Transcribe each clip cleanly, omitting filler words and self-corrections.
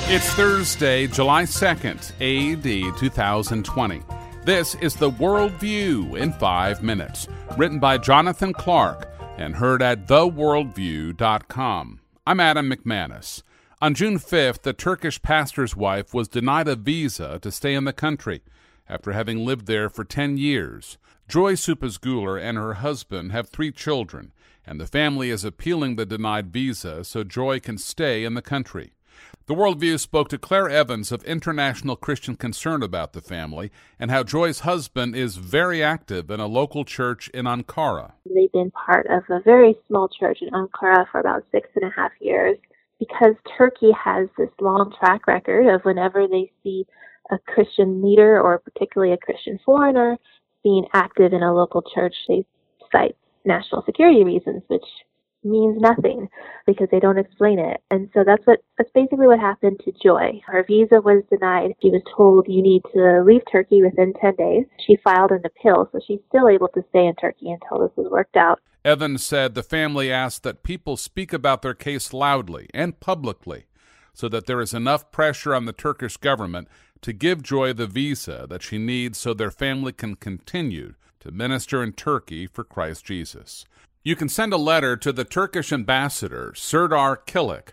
It's Thursday, July 2nd, AD 2020. This is the Worldview in 5 minutes, written by Jonathan Clark and heard at theworldview.com. I'm Adam McManus. On June 5th, the Turkish pastor's wife was denied a visa to stay in the country after having lived there for 10 years. Joy Supasguler and her husband have 3 children, and the family is appealing the denied visa so Joy can stay in the country. The Worldview spoke to Claire Evans of International Christian Concern about the family and how Joy's husband is very active in a local church in Ankara. They've been part of a very small church in Ankara for about 6.5 years because Turkey has this long track record of whenever they see a Christian leader or particularly a Christian foreigner being active in a local church, they cite national security reasons, which means nothing because they don't explain it. And so that's basically what happened to Joy. Her visa was denied. She was told you need to leave Turkey within 10 days. She filed an appeal, so she's still able to stay in Turkey until this is worked out. Evans said the family asked that people speak about their case loudly and publicly so that there is enough pressure on the Turkish government to give Joy the visa that she needs so their family can continue to minister in Turkey for Christ Jesus. You can send a letter to the Turkish ambassador, Serdar Kilik,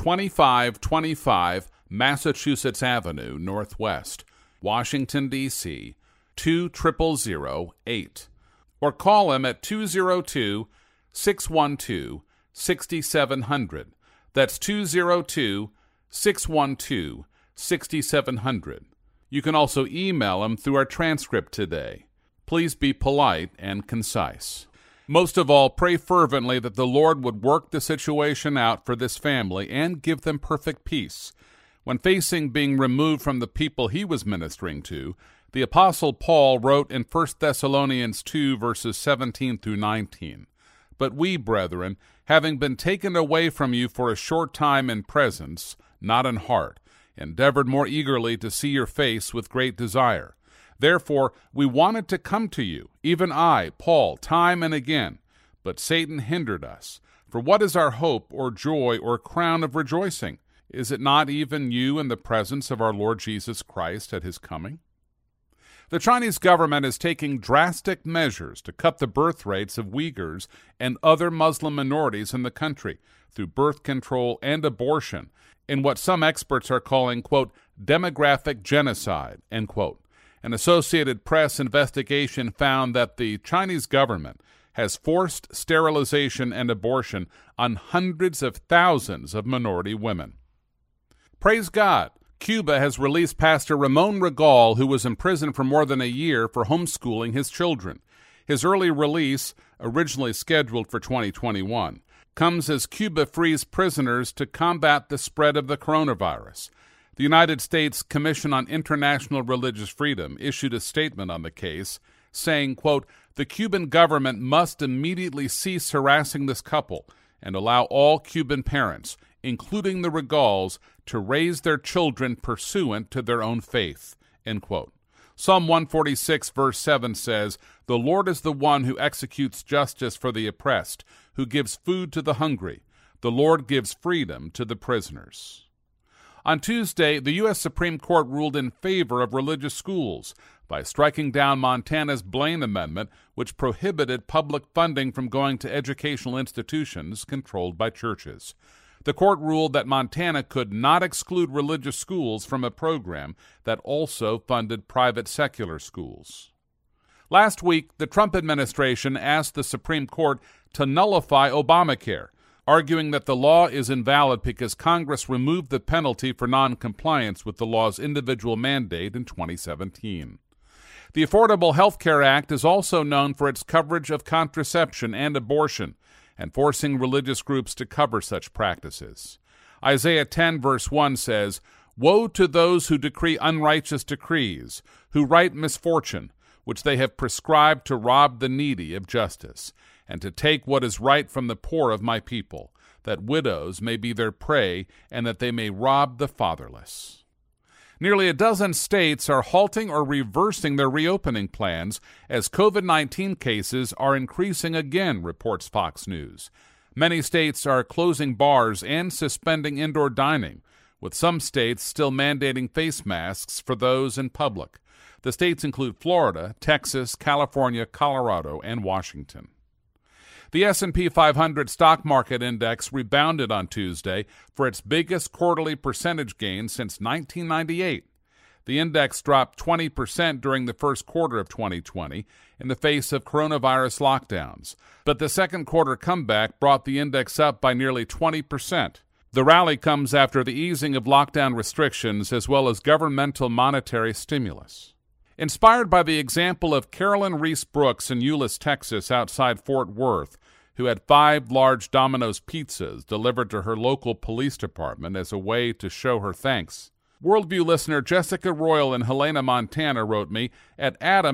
2525 Massachusetts Avenue, Northwest, Washington, D.C., 20008. Or call him at 202-612-6700. That's 202-612-6700. You can also email him through our transcript today. Please be polite and concise. Most of all, pray fervently that the Lord would work the situation out for this family and give them perfect peace. When facing being removed from the people he was ministering to, the Apostle Paul wrote in 1 Thessalonians 2, verses 17 through 19, "But we, brethren, having been taken away from you for a short time in presence, not in heart, endeavored more eagerly to see your face with great desire. Therefore, we wanted to come to you, even I, Paul, time and again, but Satan hindered us. For what is our hope or joy or crown of rejoicing? Is it not even you in the presence of our Lord Jesus Christ at his coming?" The Chinese government is taking drastic measures to cut the birth rates of Uyghurs and other Muslim minorities in the country through birth control and abortion in what some experts are calling, quote, demographic genocide, end quote. An Associated Press investigation found that the Chinese government has forced sterilization and abortion on hundreds of thousands of minority women. Praise God! Cuba has released Pastor Ramon Regal, who was in prison for more than a year for homeschooling his children. His early release, originally scheduled for 2021, comes as Cuba frees prisoners to combat the spread of the coronavirus. The United States Commission on International Religious Freedom issued a statement on the case, saying, quote, "The Cuban government must immediately cease harassing this couple and allow all Cuban parents, including the Regals, to raise their children pursuant to their own faith," end quote. Psalm 146, verse 7 says, "The Lord is the one who executes justice for the oppressed, who gives food to the hungry. The Lord gives freedom to the prisoners." On Tuesday, the U.S. Supreme Court ruled in favor of religious schools by striking down Montana's Blaine Amendment, which prohibited public funding from going to educational institutions controlled by churches. The court ruled that Montana could not exclude religious schools from a program that also funded private secular schools. Last week, the Trump administration asked the Supreme Court to nullify Obamacare, arguing that the law is invalid because Congress removed the penalty for noncompliance with the law's individual mandate in 2017. The Affordable Health Care Act is also known for its coverage of contraception and abortion, and forcing religious groups to cover such practices. Isaiah 10, verse 1 says, "Woe to those who decree unrighteous decrees, who write misfortune, which they have prescribed to rob the needy of justice, and to take what is right from the poor of my people, that widows may be their prey, and that they may rob the fatherless." Nearly a dozen states are halting or reversing their reopening plans as COVID-19 cases are increasing again, reports Fox News. Many states are closing bars and suspending indoor dining, with some states still mandating face masks for those in public. The states include Florida, Texas, California, Colorado, and Washington. The S&P 500 stock market index rebounded on Tuesday for its biggest quarterly percentage gain since 1998. The index dropped 20% during the first quarter of 2020 in the face of coronavirus lockdowns, but the second quarter comeback brought the index up by nearly 20%. The rally comes after the easing of lockdown restrictions as well as governmental monetary stimulus. Inspired by the example of Carolyn Reese Brooks in Euless, Texas, outside Fort Worth, who had 5 large Domino's pizzas delivered to her local police department as a way to show her thanks, Worldview listener Jessica Royal in Helena, Montana wrote me at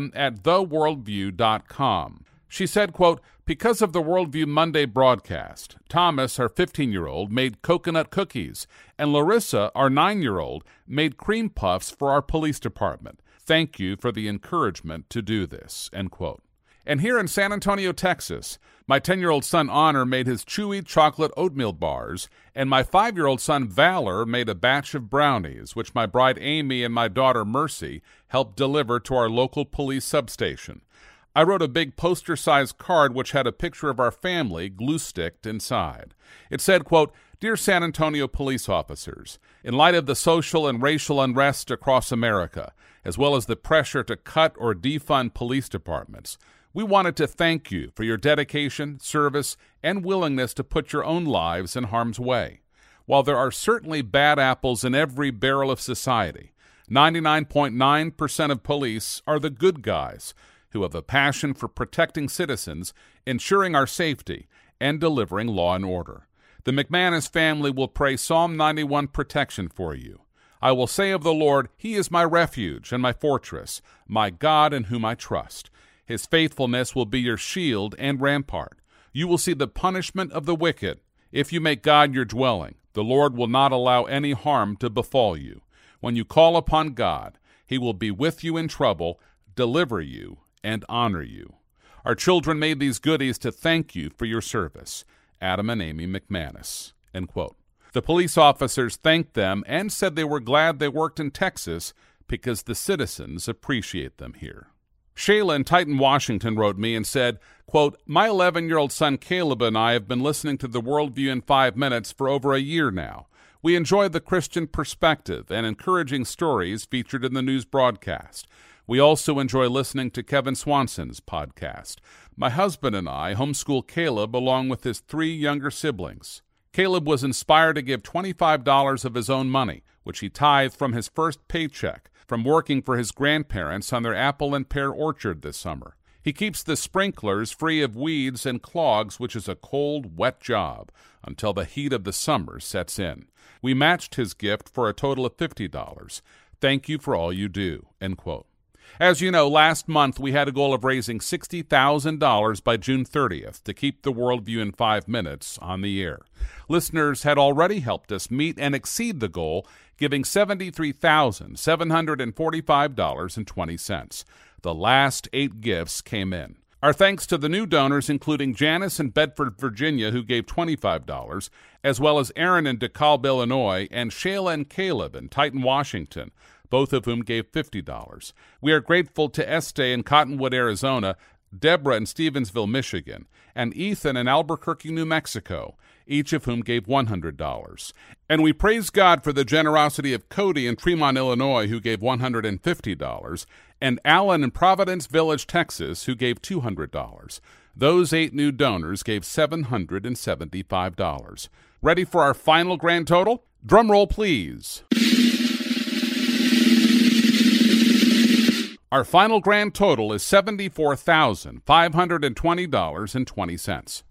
adam@theworldview.com. She said, quote, "Because of the Worldview Monday broadcast, Thomas, our 15-year-old, made coconut cookies, and Larissa, our 9-year-old, made cream puffs for our police department. Thank you for the encouragement to do this," end quote. And here in San Antonio, Texas, my 10-year-old son Honor made his chewy chocolate oatmeal bars, and my 5-year-old son Valor made a batch of brownies, which my bride Amy and my daughter Mercy helped deliver to our local police substation. I wrote a big poster-sized card which had a picture of our family glue-sticked inside. It said, quote, "Dear San Antonio police officers, in light of the social and racial unrest across America, as well as the pressure to cut or defund police departments, we wanted to thank you for your dedication, service, and willingness to put your own lives in harm's way. While there are certainly bad apples in every barrel of society, 99.9% of police are the good guys who have a passion for protecting citizens, ensuring our safety, and delivering law and order. The McManus family will pray Psalm 91 protection for you. I will say of the Lord, He is my refuge and my fortress, my God in whom I trust. His faithfulness will be your shield and rampart. You will see the punishment of the wicked. If you make God your dwelling, the Lord will not allow any harm to befall you. When you call upon God, He will be with you in trouble, deliver you, and honor you. Our children made these goodies to thank you for your service. Adam and Amy McManus," end quote. The police officers thanked them and said they were glad they worked in Texas because the citizens appreciate them here. Shayla in Titan, Washington wrote me and said, quote, "My 11-year-old son Caleb and I have been listening to the Worldview in 5 minutes for over a year now. We enjoy the Christian perspective and encouraging stories featured in the news broadcast. We also enjoy listening to Kevin Swanson's podcast. My husband and I homeschool Caleb along with his 3 younger siblings. Caleb was inspired to give $25 of his own money, which he tithed from his first paycheck, from working for his grandparents on their apple and pear orchard this summer. He keeps the sprinklers free of weeds and clogs, which is a cold, wet job, until the heat of the summer sets in. We matched his gift for a total of $50. Thank you for all you do," end quote. As you know, last month we had a goal of raising $60,000 by June 30th to keep the Worldview in 5 minutes on the air. Listeners had already helped us meet and exceed the goal, giving $73,745.20. The last 8 gifts came in. Our thanks to the new donors, including Janice in Bedford, Virginia, who gave $25, as well as Aaron in DeKalb, Illinois, and Shayla and Caleb in Titan, Washington, both of whom gave $50. We are grateful to Estee in Cottonwood, Arizona, Deborah in Stevensville, Michigan, and Ethan in Albuquerque, New Mexico, each of whom gave $100. And we praise God for the generosity of Cody in Tremont, Illinois, who gave $150, and Alan in Providence Village, Texas, who gave $200. Those 8 new donors gave $775. Ready for our final grand total? Drum roll, please. Our final grand total is $74,520.20.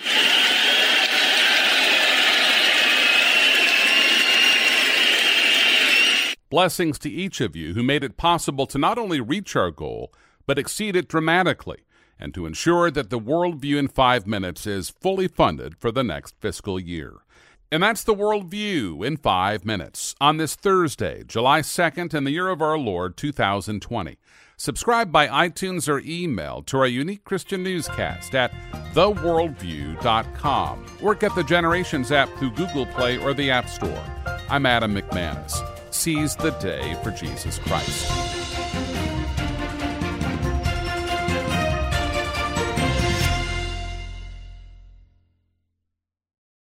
Blessings to each of you who made it possible to not only reach our goal, but exceed it dramatically, and to ensure that the Worldview in 5 minutes is fully funded for the next fiscal year. And that's the Worldview in 5 minutes on this Thursday, July 2nd, in the year of our Lord, 2020. Subscribe by iTunes or email to our unique Christian newscast at theworldview.com or get the Generations app through Google Play or the App Store. I'm Adam McManus. Seize the day for Jesus Christ.